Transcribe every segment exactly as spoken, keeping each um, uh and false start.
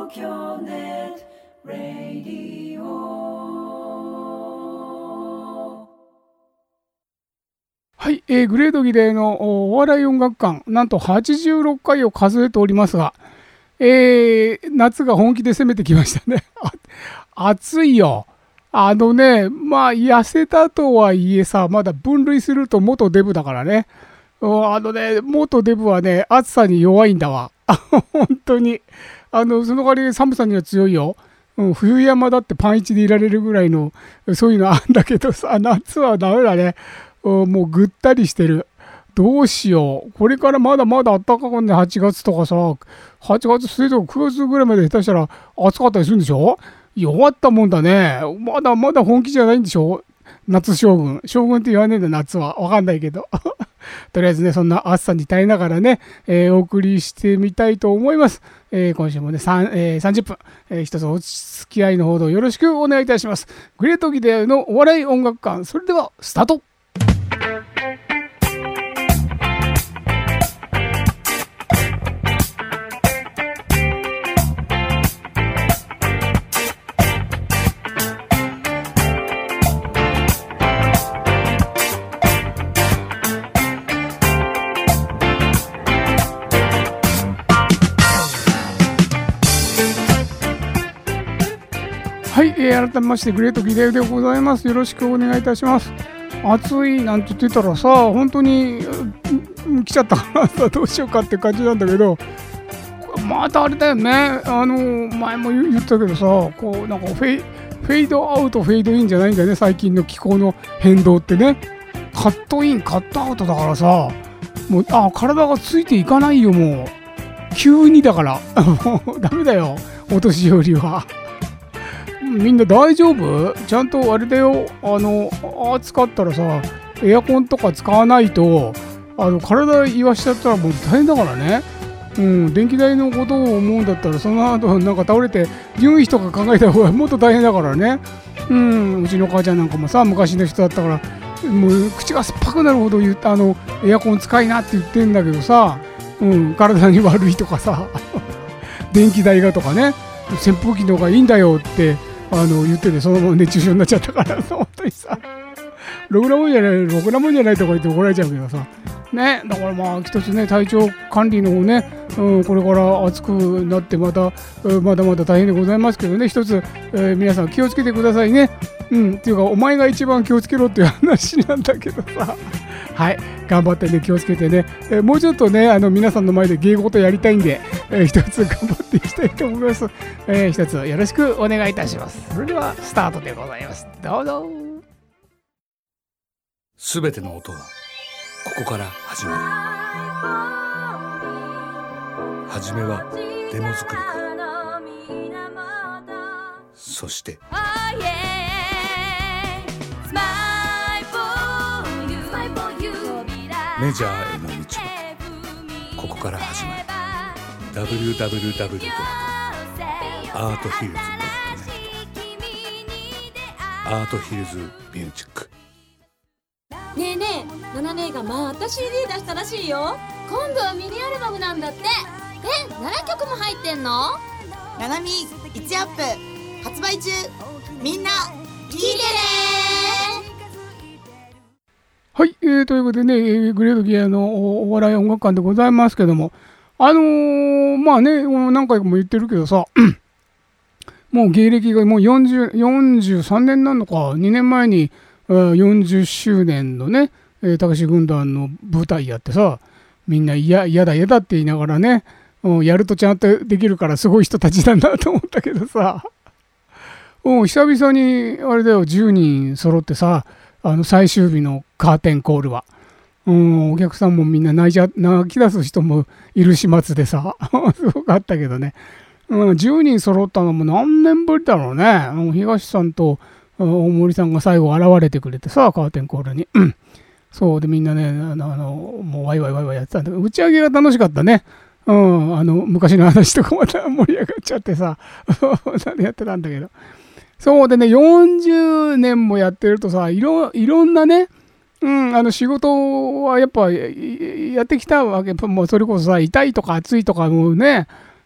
東京ネットラディオ。はい、えー、グレードギレーのお笑い音楽館、なんとはちじゅうろっかいを数えておりますが、えー、夏が本気で攻めてきましたね。暑いよ。あのね、まあ、痩せたとはいえさ、まだ分類すると元デブだからね。あのね、元デブはね、暑さに弱いんだわ。本当に。あの、その代わり寒さには強いよ。うん、冬山だってパンイチでいられるぐらいの、そういうのあんだけどさ、夏はダメだね。もうぐったりしてる。どうしよう。これからまだまだ暖かくね、はちがつとかさ、はちがつ末とかくがつぐらいまで下手したら暑かったりするんでしょ。弱ったもんだね。まだまだ本気じゃないんでしょ。夏将軍。将軍って言わねえんだ、夏は。わかんないけど。とりあえずね、そんな暑さに耐えながらね、えー、お送りしてみたいと思います。えー、今週もね、さんえー、さんじゅっぷん、えー、一つお付き合いのほどよろしくお願いいたします。グレートギデーのお笑い音楽館、それではスタート。はい、えー、改めましてグレートギデーでございます。よろしくお願いいたします。暑いなんて言ってたらさ、本当に来ちゃったからさ、どうしようかって感じなんだけど、またあれだよね。あの前も言ったけどさ、こうなんかフェイ、フェードアウトフェードインじゃないんだよね。最近の気候の変動ってね、カットインカットアウトだからさ、もうあ体がついていかないよ。もう急にだからもうダメだよ、お年寄りは。みんな大丈夫？ちゃんとあれだよ、あの暑かったらさ、エアコンとか使わないと、あの体言わしちゃったらもう大変だからね。うん、電気代のことを思うんだったら、その後なんか倒れて入院費とか考えた方がもっと大変だからね。うん、うちの母ちゃんなんかもさ、昔の人だったから、もう口が酸っぱくなるほど言った、あのエアコン使いなって言ってんだけどさ、うん、体に悪いとかさ、電気代がとかね、扇風機の方がいいんだよってあの言ってて、そのまま熱中症になっちゃったからさ、本当にさ、ろくなもんじゃない、ろくなもんじゃないとか言って怒られちゃうけどさ、ね、だからまあ一つね、体調管理の方ね、うん、これから暑くなってまた、まだまだ大変でございますけどね、一つ、えー、皆さん気をつけてくださいね。うん、っていうか、お前が一番気をつけろっていう話なんだけどさ、はい、頑張ってね、気をつけてね、えー、もうちょっとね、あの皆さんの前で芸事やりたいんで、えー、一つ頑張っていきたいと思います。えー、一つよろしくお願いいたします。それではスタートでございます。どうぞ。 すべての音はここから始まる。はじめはデモ作りから、そしてメジャーへの道はここから始まる。 ダブリューダブリューダブリュードットアートヒルズドットネット アートヒルズミュージック。 ねえねえ、ナナ姉がまた シーディー 出したらしいよ。今度はミニアルバムなんだって。え、ななきょくも入ってんの？ ナナミいちアップ発売中。みんな聞いてね。 はい、えー、ということでね、グレートギアのお笑い音楽館でございますけども、あのー、まあね、何回も言ってるけどさ、もう芸歴がもうよんじゅう、よんじゅうさんねんなのか、にねんまえによんじゅっしゅうねんのね、たけし軍団の舞台やってさ、みんな嫌だ嫌だって言いながらね、やるとちゃんとできるからすごい人たちなんだと思ったけどさ、久々にあれだよ、じゅうにん揃ってさ、あの最終日のカーテンコールは、うん、お客さんもみんな泣いちゃ泣き出す人もいる始末でさすごかったけどね、うん、じゅうにん揃ったのも何年ぶりだろうね。東さんと大森さんが最後現れてくれてさ、カーテンコールに、うん、そうでみんなね、あのあのもうワイワイワイワイやってたんだけど、打ち上げが楽しかったね。うん、あの昔の話とかまた盛り上がっちゃってさやってたんだけど、そうでね、よんじゅうねんもやってるとさ、いろいろんなね、うん、あの仕事はやっぱやってきたわけ。もうそれこそさ、痛いとか暑いとかもね、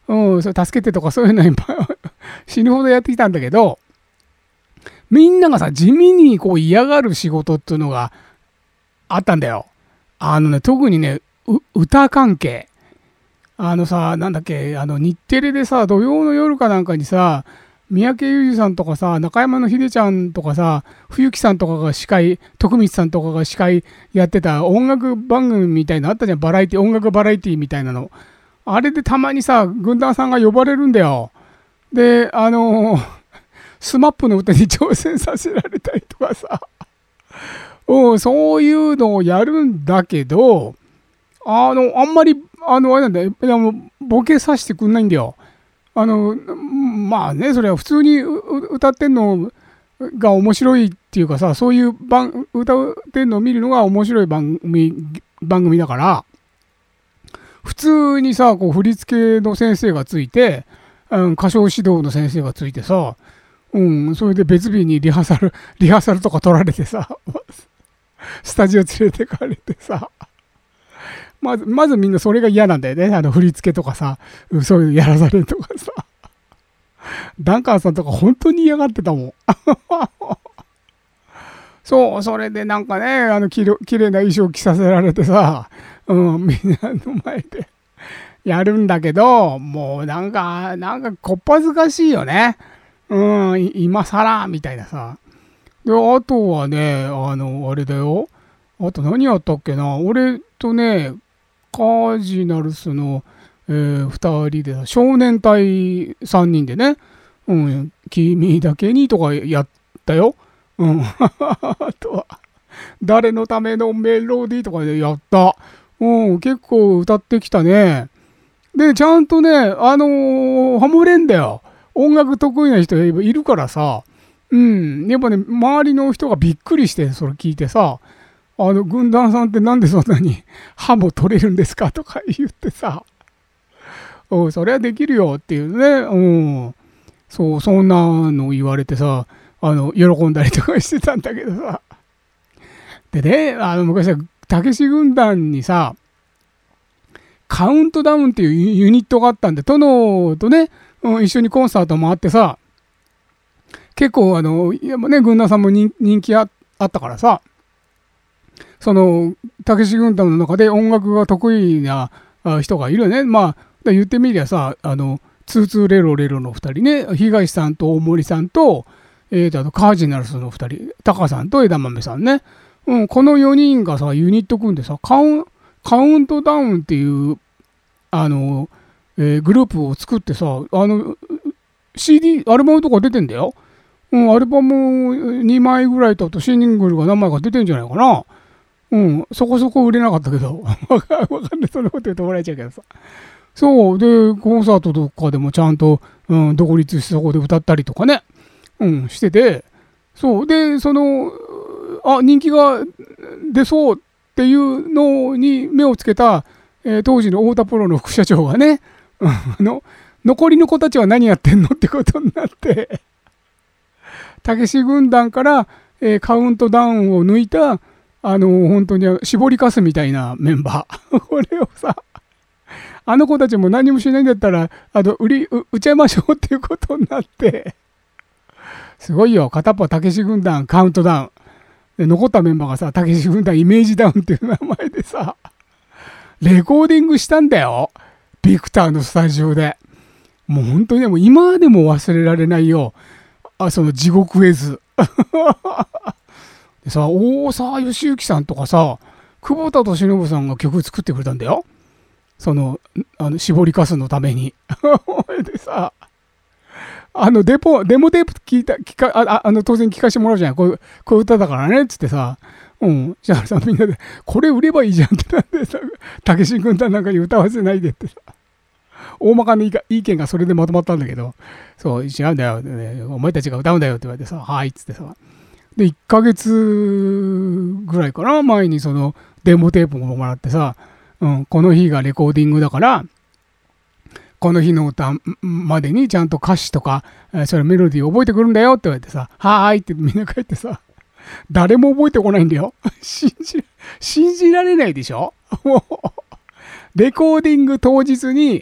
うん、それ助けてとかそういうのいっぱい死ぬほどやってきたんだけど、みんながさ、地味にこう嫌がる仕事っていうのがあったんだよ。あのね、特にね、歌関係。あのさ、なんだっけ、あの日テレでさ、土曜の夜かなんかにさ、三宅裕司さんとかさ、中山の秀ちゃんとかさ、冬木さんとかが司会、徳光さんとかが司会やってた音楽番組みたいなのあったじゃん。バラエティ、音楽バラエティみたいなの。あれでたまにさ、軍団さんが呼ばれるんだよ。で、あのー、スマップの歌に挑戦させられたりとかさ、うん、そういうのをやるんだけど、あの、あんまり、あの、あれなんだよ、ボケさせてくんないんだよ。あの、まあね、それは普通に歌ってんのが面白いっていうかさ、そういう番歌ってんのを見るのが面白い番組、番組だから、普通にさ、こう振り付けの先生がついて、うん、歌唱指導の先生がついてさ、うん、それで別日にリハーサル、リハーサルとか取られてさ、スタジオ連れてかれてさ、まず、まずみんなそれが嫌なんだよね。あの振り付けとかさ、そういうのやらされるとかさ。ダンカンさんとか本当に嫌がってたもん。そう、それでなんかね、あのきれきれいな衣装着させられてさ、うん、みんなの前でやるんだけど、もうなんか、なんかこっぱずかしいよね。うん、今更みたいなさ。で、あとはね、あの、あれだよ。あと何やったっけな。俺とね、カージナルスの、えー、ふたりで少年隊さんにんでね、うん、君だけにとかやったよ。うん。あとは、誰のためのメロディーとかでやった。うん、結構歌ってきたね。で、ちゃんとね、あのー、ハモれんだよ。音楽得意な人いるからさ、うん、やっぱね、周りの人がびっくりして、それ聞いてさ、あの、軍団さんってなんでそんなに歯も取れるんですかとか言ってさ、おそれはできるよっていうね、うん、そう、そんなの言われてさ、あの、喜んだりとかしてたんだけどさ。でね、あの、昔は、たけし軍団にさ、カウントダウンっていうユニットがあったんで、殿とね、うん、一緒にコンサートもあってさ、結構あの、いやね、軍団さんも人気 あ, あったからさ、その、たけし軍団の中で音楽が得意な人がいるよね。まあ、言ってみりゃさ、あの、ツーツーレロレロのふたりね、東さんと大森さんと、えーと、あとカージナルスのふたり、タカさんと枝豆さんね。うん、このよにんがさ、ユニット組んでさ、カウン、カウントダウンっていう、あの、えー、グループを作ってさ、あの、シーディー、アルバムとか出てんだよ。うん、アルバムにまいぐらいと、シングルが何枚か出てんじゃないかな。うん、そこそこ売れなかったけど、わかんない、そんなこと言うともらえちゃうけどさ。そう、で、コンサートとかでもちゃんと、うん、独立してそこで歌ったりとかね、うん、してて、そう、で、その、あ、人気が出そうっていうのに目をつけた、えー、当時の太田プロの副社長がね、あの、残りの子たちは何やってんのってことになって、たけし軍団から、えー、カウントダウンを抜いた、あの、本当に絞りかすみたいなメンバー。これをさ、あの子たちも何もしないんだったら、あの、売り、売っちゃいましょうっていうことになって、すごいよ。片っぽはたけし軍団カウントダウン。で、残ったメンバーがさ、たけし軍団イメージダウンっていう名前でさ、レコーディングしたんだよ。ビクターのスタジオで。もう本当にね、もう今でも忘れられないよ。あ、その地獄絵図。でさ、大沢良之さんとかさ、久保田利伸さんが曲作ってくれたんだよ。その、あの、絞りかすのために。でさ、あの、デポ、デモテープ聞いた、聞か、あ、あの、当然聞かせてもらうじゃん。こういう、こういう歌だからね、つってさ、うん。じゃあさ、みんなで、これ売ればいいじゃんってなんでさ、たけし軍団なんかに歌わせないでってさ、大まかな意見がそれでまとまったんだけど、そう、違うんだよ、ね、お前たちが歌うんだよって言われてさ、はい、っつってさ、で、いっかげつぐらいかな、前にその、デモテープももらってさ、うん、この日がレコーディングだから、この日の歌までにちゃんと歌詞とか、それメロディー覚えてくるんだよって言われてさ、はーいってみんな帰ってさ、誰も覚えてこないんだよ。信じ、信じられないでしょ。もう、レコーディング当日に、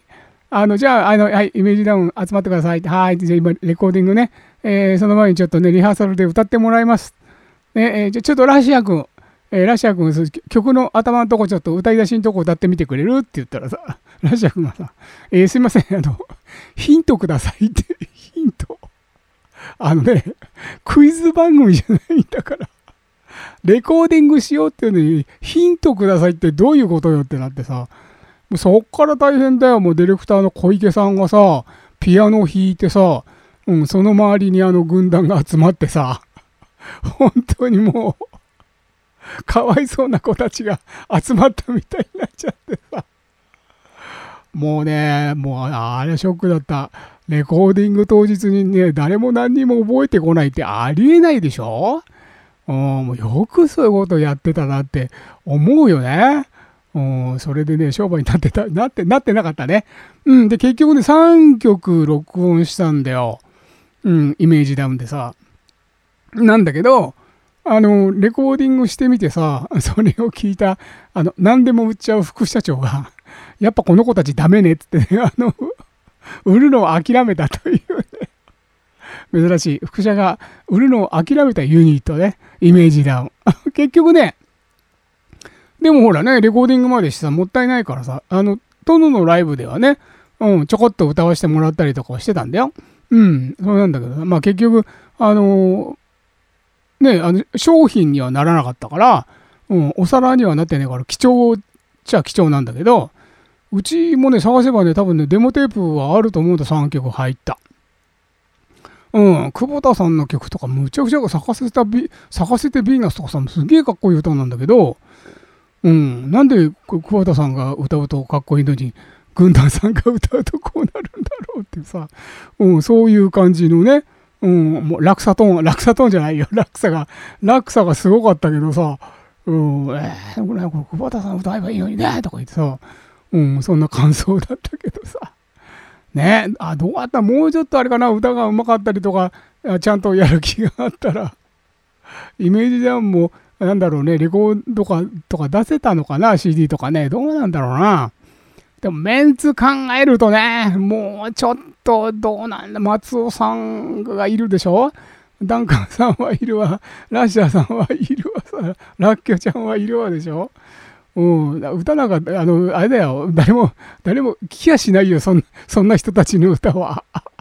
あのじゃあ、あの、はい、イメージダウン集まってくださいって、はい、じゃあ今、レコーディングね、えー、その前にちょっとね、リハーサルで歌ってもらいます。ね、えー、じゃあちょっとラシア君、えー、ラシア君、曲の頭のとこちょっと歌い出しのとこ歌ってみてくれるって言ったらさ、ラシア君がさ、えー、すいません、あの、ヒントくださいって、ヒント。あのね、クイズ番組じゃないんだから、レコーディングしようっていうのに、ヒントくださいってどういうことよってなってさ、もうそっから大変だよ。もうディレクターの小池さんがさ、ピアノ弾いてさ、うん、その周りにあの軍団が集まってさ、本当にもう、かわいそうな子たちが集まったみたいになっちゃってさ、もうね、もうあれショックだった。レコーディング当日にね、誰も何にも覚えてこないってありえないでしょ。うん、もうよくそういうことやってたなって思うよね。うん、それでね、商売になってた、なって、なってなかったね。うん、で、結局ね、さんきょく録音したんだよ。うん、イメージダウンでさ。なんだけど、あの、レコーディングしてみてさ、それを聞いた、あの、何でも売っちゃう副社長が、やっぱこの子たちダメねっつってね、あの、売るのを諦めたというね、珍しい。副社が売るのを諦めたユニットね、イメージダウン。結局ね、でもほらね、レコーディングまでしてさ、もったいないからさ、あの、殿のライブではね、うん、ちょこっと歌わせてもらったりとかしてたんだよ。うん、そうなんだけど、まあ結局、あのー、ね、あの商品にはならなかったから、うん、お皿にはなってねえから、貴重っちゃ貴重なんだけど、うちもね、探せばね、多分ね、デモテープはあると思うんだ、さんきょく入った。うん、久保田さんの曲とか、むちゃくちゃ咲かせたビ、咲かせてヴィーナスとかさ、すげえかっこいい歌なんだけど、うん、なんで久保田さんが歌うとかっこいいのに軍団さんが歌うとこうなるんだろうってさ、うん、そういう感じのね、うん、もう落差トーン落差トーンじゃないよ、落差が落差がすごかったけどさ、うん、えー、これ久保田さん歌えばいいのにねとか言ってさ、うん、そんな感想だったけどさ、ね、あ、どうやったらもうちょっとあれかな、歌がうまかったりとかちゃんとやる気があったらイメージダウンもなんだろうね、レコードかとか出せたのかな、 シーディー とかね、どうなんだろうな。でもメンツ考えるとね、もうちょっとどうなんだ、松尾さんがいるでしょ、ダンカンさんはいるわ、ラッシャーさんはいるわさ、ラッキョちゃんはいるわでしょ。うん、歌なんかあのあれだよ、誰も誰も聞きやしないよ、そんなそんな人たちの歌は。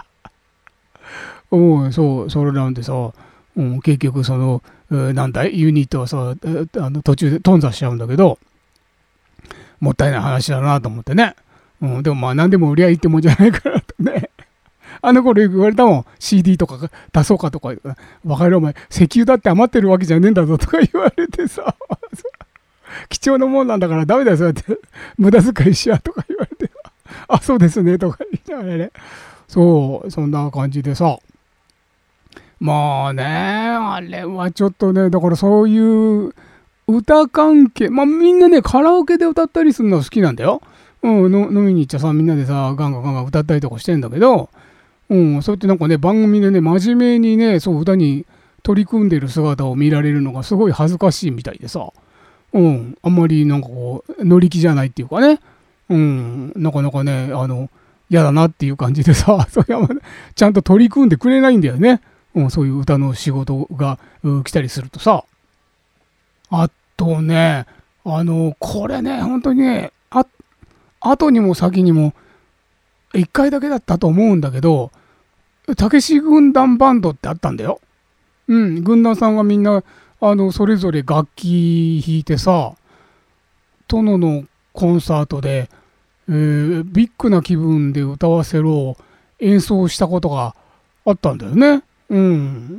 うん、そうそれなんでさ、うん、結局そのなんだいユニットはさ、あの途中で頓挫しちゃうんだけど、もったいない話だなと思ってね、うん、でもまあ何でも売りゃいいってもんじゃないからとね、あの頃言われたもん、 シーディー とか出そうかとか、バカ野郎お前石油だって余ってるわけじゃねえんだぞとか言われてさ貴重なもんなんだからダメだよそうやって無駄遣いしやとか言われて、あそうですねとか言いながらね、そうそんな感じでさ、まあね、あれはちょっとね、だからそういう歌関係、まあみんなね、カラオケで歌ったりするの好きなんだよ。うん、の飲みに行っちゃさ、みんなでさ、ガンガンガンガン歌ったりとかしてんだけど、うん、そうやってなんかね、番組でね、真面目にね、そう歌に取り組んでる姿を見られるのがすごい恥ずかしいみたいでさ、うん、あんまりなんかこう、乗り気じゃないっていうかね、うん、なかなかね、あの、嫌だなっていう感じでさ、それはちゃんと取り組んでくれないんだよね。うん、そういう歌の仕事が、うん、来たりするとさ。あとね、あの、これね、本当にね、あ後にも先にも、いっかいだけだったと思うんだけど、たけし軍団バンドってあったんだよ。うん、軍団さんがみんな、あの、それぞれ楽器弾いてさ、殿のコンサートで、えー、ビッグな気分で歌わせろを演奏したことがあったんだよね。うん、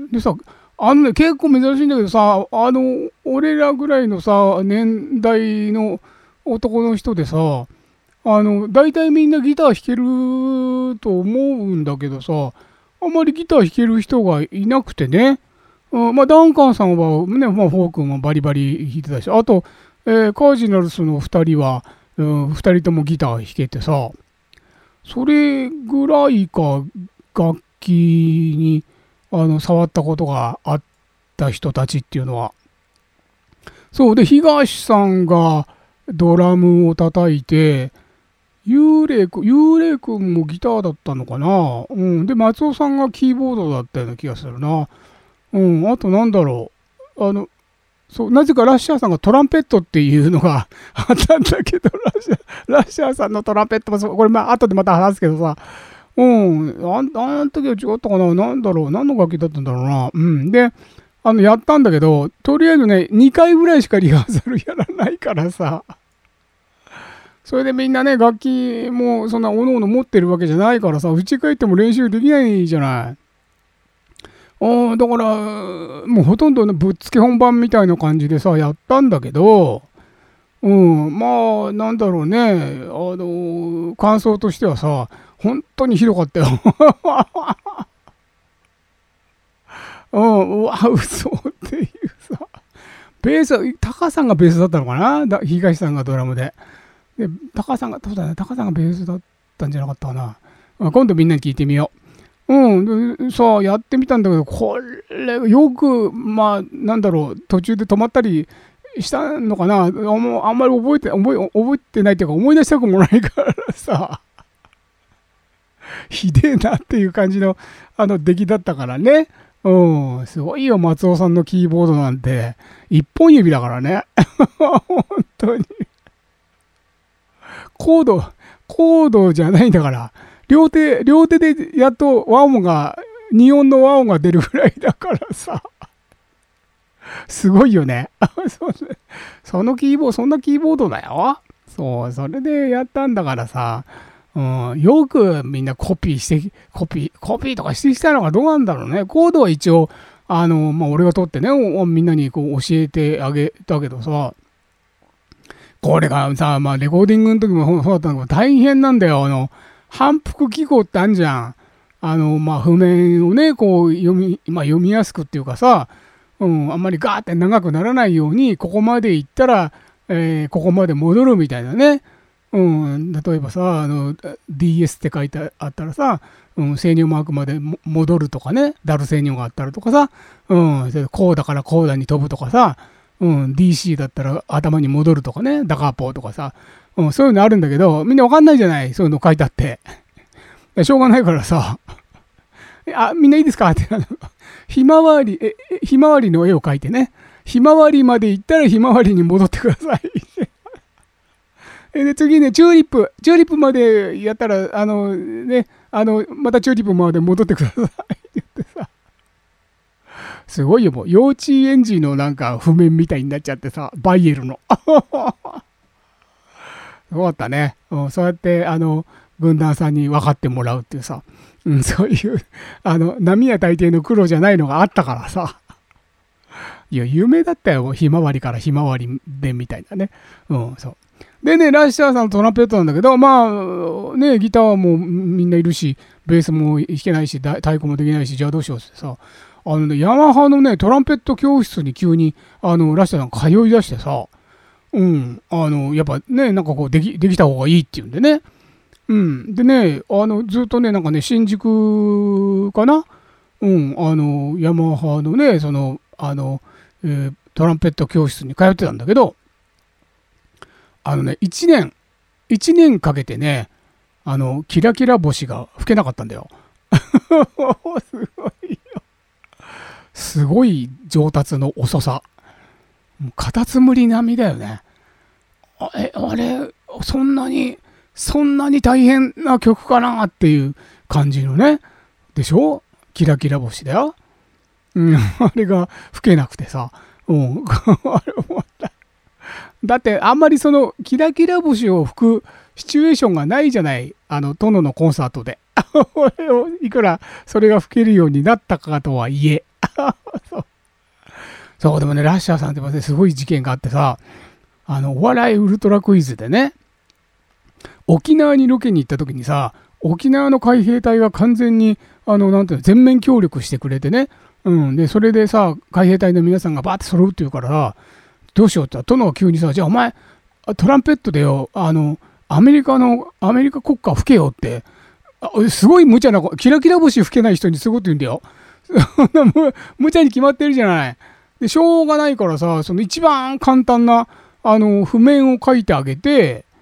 でさ、あのね、結構珍しいんだけどさ、あの俺らぐらいのさ年代の男の人でさ、あの大体みんなギター弾けると思うんだけどさ、あんまりギター弾ける人がいなくてね、うん、まあダンカンさんはね、まあ、フォークもバリバリ弾いてたし、あと、えー、カージナルスのふたりは、うん、ふたりともギター弾けてさ、それぐらいか楽器にあの触ったことがあった人たちっていうのは。そうで、東さんがドラムを叩いて、 幽霊くん、幽霊くんもギターだったのかな。うん。で、松尾さんがキーボードだったような気がするな。うん。あとなんだろう。あの、そう、なぜかラッシャーさんがトランペットっていうのがあったんだけど、ラッシャー、ラッシャーさんのトランペットもそう、これまあ後でまた話すけどさ、うん。あん、あの時は違ったかな。なんだろう。何の楽器だったんだろうな。うん。で、あの、やったんだけど、とりあえずね、にかいぐらいしかリハーサルやらないからさ、それでみんなね、楽器もそんなおのおの持ってるわけじゃないからさ、家帰っても練習できないじゃない。あだから、もうほとんど、ね、ぶっつけ本番みたいな感じでさ、やったんだけど、うん、まあ、なんだろうね、あの、感想としてはさ、本当にひどかったよ。うん、うわ、嘘っていうさ、ベース、タカさんがベースだったのかな、だ東さんがドラムで。で、タカさんが、そうだね、タカさんがベースだったんじゃなかったかな。今度みんなに聞いてみよう。うん、でさあ、やってみたんだけど、これ、よく、まあ、なんだろう、途中で止まったりしたのかな。あんまり覚えて、覚え、覚えてないっていうか、思い出したくもないからさ、ひでえなっていう感じの、あの、出来だったからね。うん、すごいよ、松尾さんのキーボードなんて、一本指だからね。本当に。コード、コードじゃないんだから、両手、両手でやっと和音が、に音の和音が出るぐらいだからさ、すごいよね。そのキーボード、そんなキーボードだよ。そう、それでやったんだからさ、うん、よくみんなコピーして、コピー、コピーとかしてきたのがどうなんだろうね。コードは一応、あの、まあ、俺が取ってね、みんなにこう教えてあげたけどさ、これがさ、まあ、レコーディングの時もそうだったんだけど、大変なんだよ。あの、反復記号ってあるじゃん。あの、まあ、譜面をね、こう読み、まあ、読みやすくっていうかさ、うん、あんまりガーって長くならないように、ここまで行ったら、えー、ここまで戻るみたいなね。うん、例えばさ、あの、ディーエス って書いてあったらさ、うん、制御マークまで戻るとかね、ダル制御があったらとかさ、うん、こうだからこうだに飛ぶとかさ、うん、ディーシー だったら頭に戻るとかね、ダカーポーとかさ、うん、そういうのあるんだけど、みんなわかんないじゃない、そういうの書いてあって。しょうがないからさ、あ、みんないいですかって、ひまわり、え、ひまわりの絵を描いてね、ひまわりまで行ったらひまわりに戻ってください。で、次ね、チューリップ、チューリップまでやったら、あのね、あの、またチューリップまで戻ってくださいって言ってさ、すごいよ、もう幼稚園児のなんか譜面みたいになっちゃってさ、バイエルの。すごかったね。うん、そうやって、あの、軍団さんに分かってもらうっていうさ、うん、そういう、あの、波や大抵の黒じゃないのがあったからさ。いや、有名だったよ。ひまわりからひまわりでみたいなね。うん、そう。でね、ラッシャーさんのトランペットなんだけど、まあ、ね、ギターはもうみんないるし、ベースも弾けないし、太鼓もできないし、じゃあどうしようってさ、あのね、ヤマハのね、トランペット教室に急に、あの、ラッシャーさん通い出してさ、うん、あの、やっぱね、なんかこう、でき、できた方がいいっていうんでね。うん。でね、あの、ずっとね、なんかね、新宿かな、うん、あの、ヤマハのね、その、あの、えー、トランペット教室に通ってたんだけど、あのね、いちねん、いちねんかけてね、あの、キラキラ星が吹けなかったんだよ。すごいよ。すごい上達の遅さ。もうカタツムリ並みだよね。あえ、あれ、そんなに、そんなに大変な曲かなっていう感じのね。でしょ？キラキラ星だよ。うん、あれが吹けなくてさ。うん、あれ思った。だってあんまりそのキラキラ星を吹くシチュエーションがないじゃない。あの、殿のコンサートで。俺をいくらそれが吹けるようになったかとはいえ。そう。そう、でもね、ラッシャーさんってね、すごい事件があってさ、あの、お笑いウルトラクイズでね、沖縄にロケに行った時にさ、沖縄の海兵隊が完全に、あの、なんていうの、全面協力してくれてね、うん、で、それでさ、海兵隊の皆さんがバーって揃うっていうからさ、どうしようって言ったら、殿が急にさ、じゃあお前、トランペットでよ、あの、アメリカの、アメリカ国歌吹けよって、すごい無茶な、キラキラ星吹けない人にすごい言うんだよ。無茶に決まってるじゃない。で、しょうがないからさ、その一番簡単な、あの、譜面を書いてあげて、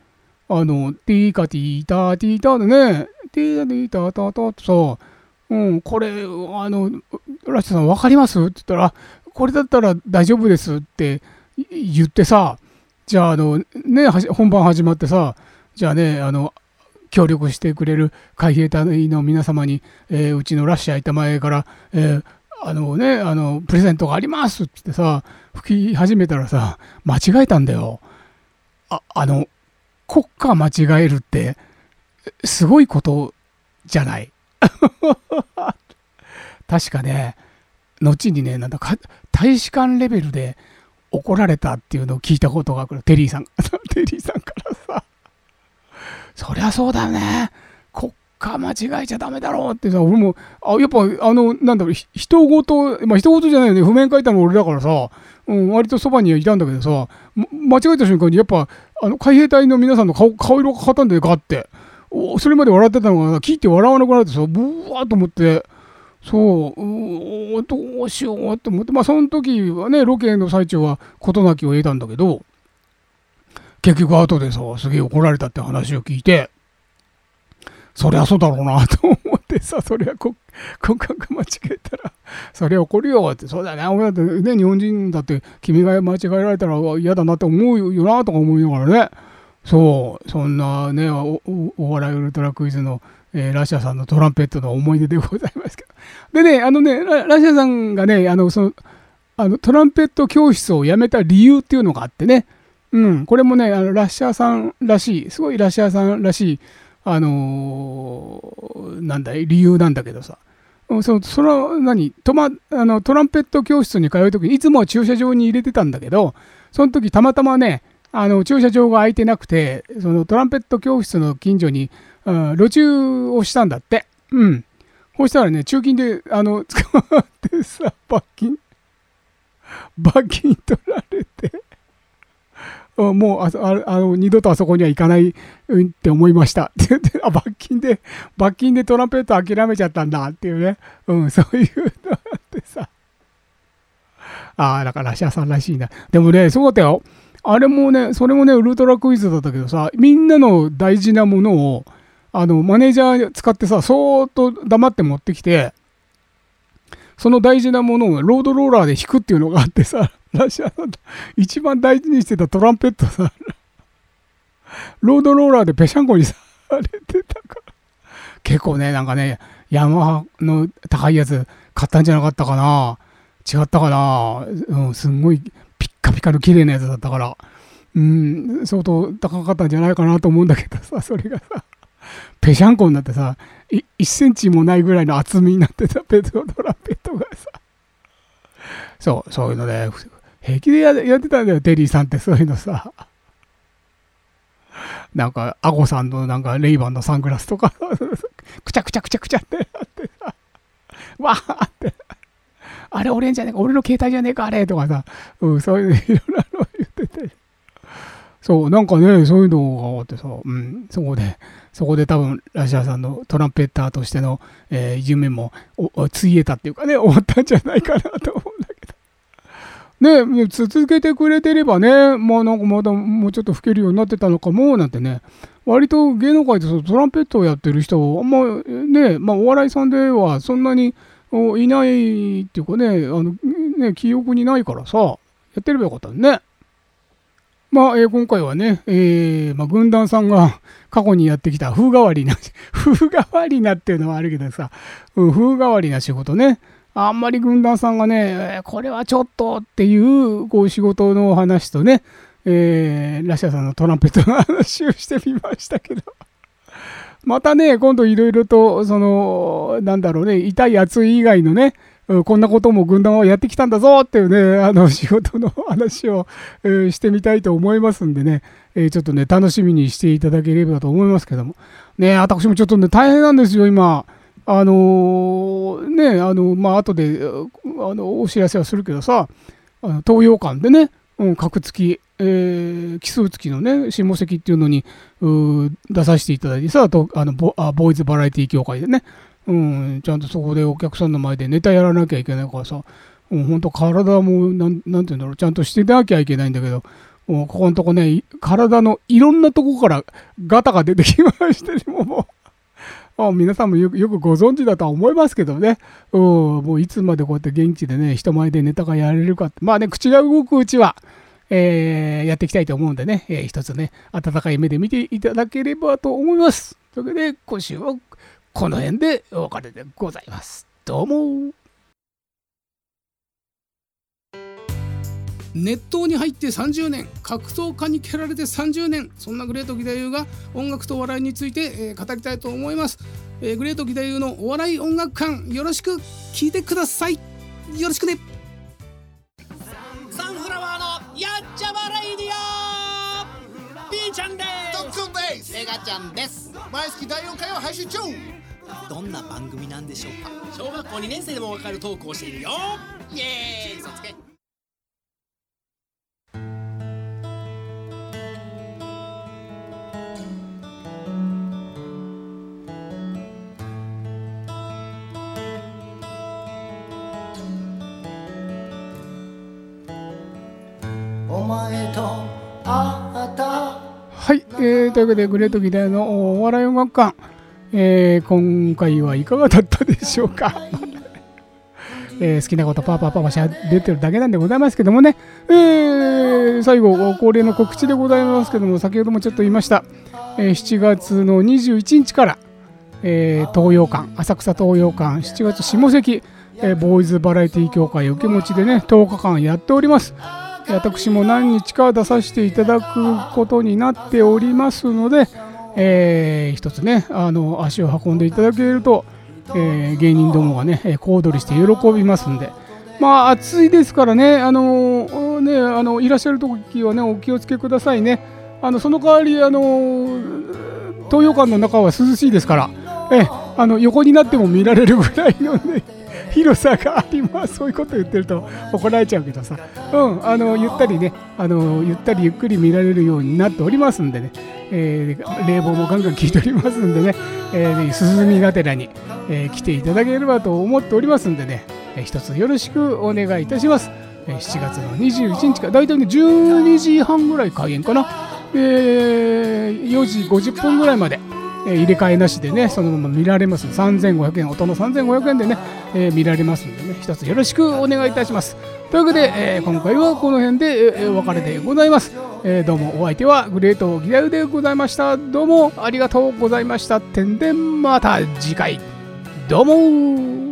あの、ティーカティーターティーターでね、ティータティーターターターってさ、うん、これ、あの、ラッシャーさん分かりますって言ったら、これだったら大丈夫ですって言ってさ、じゃあ、あの、ね、本番始まってさ、じゃあね、あの、協力してくれる海兵隊の皆様に、えー、うちのラッシャー板前から、えー、あのね、あの、プレゼントがありますって言ってさ、吹き始めたらさ、間違えたんだよ。あ、あの、国家間違えるって、すごいことじゃない。確かね、後にね、なんだか、大使館レベルで怒られたっていうのを聞いたことがある、テリーさん。テリーさんからさ、そりゃそうだよね。国家間違えちゃダメだろうってさ、俺も、あ、やっぱ、あの、なんだろう、人事、まあ、人事じゃないよね。譜面書いたの俺だからさ、うん、割とそばにはいたんだけどさ、間違えた瞬間に、やっぱ、あの、海兵隊の皆さんの顔、顔色が変わったんだよ、ガッて。それまで笑ってたのが、聞いて笑わなくなってさ、ブワーっと思って、そう、うどうしようって思って、まあ、その時はね、ロケの最中は事なきを得たんだけど、結局後でさ、すげえ怒られたって話を聞いて、そりゃそうだろうなと思ってさ、そりゃ国家が間違えたら、そりゃ怒るよって、そうだね、俺だってね、日本人だって君が間違えられたら嫌だなって思うよなとか思いながらね、そう、そんなね、お, お笑いウルトラクイズの、えー、ラシャさんのトランペットの思い出でございますけど。でね、あのね、ラ, ラシャさんがね、あのそのあのトランペット教室を辞めた理由っていうのがあってね、うん、これもね、あのラッシャーさんらしい、すごいラッシャーさんらしい、あのー、なんだい、理由なんだけどさ、そのその何トマあのトランペット教室に通うときに、いつもは駐車場に入れてたんだけど、その時たまたまね、あの駐車場が空いてなくて、そのトランペット教室の近所に、うん、路駐をしたんだって。うん。そしたらね、中金であの捕まってさ、罰金、罰金取られて。もうああの二度とあそこには行かない、うん、って思いましたって言って、あ、罰金で罰金でトランペット諦めちゃったんだっていうね、うん、そういうのがあってさ、ああ、だからラシャさんらしいな。でもね、そうだったよ。あれもね、それもね、ウルトラクイズだったけどさ、みんなの大事なものをあのマネージャー使ってさ、そーっと黙って持ってきて、その大事なものをロードローラーで弾くっていうのがあってさ、ラシャさん一番大事にしてたトランペットさ、ロードローラーでぺしゃんこにされてたから、結構ね、なんかね、ヤマハの高いやつ買ったんじゃなかったかな、違ったかな、うん、すんごいピッカピカの綺麗なやつだったから、うん、相当高かったんじゃないかなと思うんだけどさ、それがさ、ぺしゃんこになってさ、いっセンチもないぐらいの厚みになってたペットトランペットがさ、そう、そういうので、平気で や, やってたんだよ、テリーさんって。そういうのさ、なんかアゴさんのなんかレイバンのサングラスとかくちゃくちゃくちゃくちゃってなってさ、わーって、あれ俺んじゃねえか、俺の携帯じゃねえかあれとかさ、うん、そういういろんなの言ってて、そう、なんかね、そういうのがあってさ、うん、そこでそこで多分ラシャーさんのトランペッターとしての、えー、夢もついえたっていうかね、終わったんじゃないかなと思うんだけど。ね、続けてくれてればね、まあなんかまだもうちょっと吹けるようになってたのかもなんてね、割と芸能界でそのトランペットをやってる人、あんまね、まあお笑いさんではそんなにいないっていうかね、あのね、記憶にないからさ、やってればよかったね。まあ、えー、今回はね、えーまあ、軍団さんが過去にやってきた風変わりな、風変わりなっていうのはあるけどさ、うん、風変わりな仕事ね。あんまり軍団さんがね、これはちょっとっていうこう仕事の話とね、えー、ラシャさんのトランペットの話をしてみましたけど、またね、今度いろいろと、その、なんだろうね、痛い熱い以外のね、こんなことも軍団はやってきたんだぞっていうね、あの仕事の話を、えー、してみたいと思いますんでね、えー、ちょっとね、楽しみにしていただければと思いますけども。ね、私もちょっとね、大変なんですよ、今。あのー、ね、あの、まあ、後で、あの、お知らせはするけどさ、あの東洋館でね、うん、格付き、えー、奇数付きのね、下関っていうのにう出させていただいてさ、とあの ボ, あボーイズバラエティ協会でね、うん、ちゃんとそこでお客さんの前でネタやらなきゃいけないからさ、うん、本当体もなん、なんていうんだろう、ちゃんとしてなきゃいけないんだけど、 もうここのとこね、体のいろんなとこからガタが出てきまして、もうもうあ皆さんもよく、よくご存知だとは思いますけどね、うん、もういつまでこうやって元気でね、人前でネタがやれるかって、まあね、口が動くうちは、えーやっていきたいと思うんでね、えー一つね、温かい目で見ていただければと思います。というわけで、今週はこの辺でお別れでございます。どうも。熱湯に入ってさんじゅうねん、格闘家に蹴られてさんじゅうねん、そんなグレート義太夫が音楽と笑いについて、えー語りたいと思います。えーグレート義太夫のお笑い音楽館、よろしく聞いてください。よろしくね。 サンフラワーのやっちゃまレイディオ、ピーちゃんですドックンです。 メガちゃんです。 毎月だいよんかいを配信中。 どんな番組なんでしょうか。小学校にねん生でもわかるトークをしているよ。イエーイ、そつけ。 お前と会った。 はい、えー、というわけでグレート義太夫のお笑い音楽館、えー今回はいかがだったでしょうか。えー好きなことパーパーパーパーしゃ出てるだけなんでございますけどもね、えー最後恒例の告知でございますけども、先ほどもちょっと言いました、えーしちがつのにじゅういちにちから、えー東洋館、浅草東洋館、しちがつ下関、えーボーイズバラエティ協会受け持ちでね、とおかかんやっております。私も何日か出させていただくことになっておりますので、えー一つね、あの足を運んでいただけると、えー芸人どもがね、えー小躍りして喜びますんで、まあ暑いですからね、あのーねあのいらっしゃる時はね、お気をつけくださいね。あのその代わり、あのー東洋館の中は涼しいですから、えーあの横になっても見られるぐらいのね広さがあります。そういうこと言ってると怒られちゃうけどさ、うん、あのゆったりね、あのゆったりゆっくり見られるようになっておりますんでね、えー冷房もガンガン効いておりますんでね、えー涼みがてらに、えー来ていただければと思っておりますんでね、えー一つよろしくお願いいたします。えーしちがつのにじゅういちにちからだいたいねじゅうにじはんぐらい開演かな、えーよじごじゅっぷんぐらいまで、えー入れ替えなしでね、そのまま見られます。さんぜんごひゃくえん、大人さんぜんごひゃくえんでね、えー見られますんでね、一つよろしくお願いいたします。というわけで、えー今回はこの辺で、えーお別れでございます。えーどうもお相手はグレート義太夫でございました。どうもありがとうございました。てんでまた次回、どうもー。